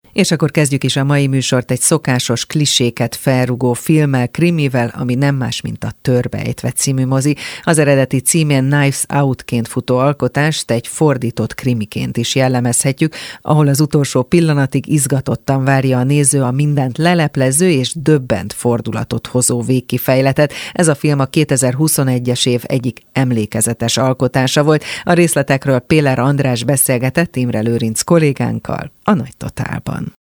És akkor kezdjük is a mai műsort egy szokásos kliséket felrugó filmmel, krimivel, ami nem más, mint a Törbejtve című mozi. Az eredeti címén Knives Out-ként futó alkotást egy fordított krimiként is jellemezhetjük, ahol az utolsó pillanatig izgatottan várja a néző a mindent leleplező és döbbent fordulatot hozó végkifejletet. Ez a film a 2021-es év egyik emlékezetes alkotása volt. A részletekről Péler András beszélgetett Imre Lőrinc kollégánkkal a Nagy Totálban.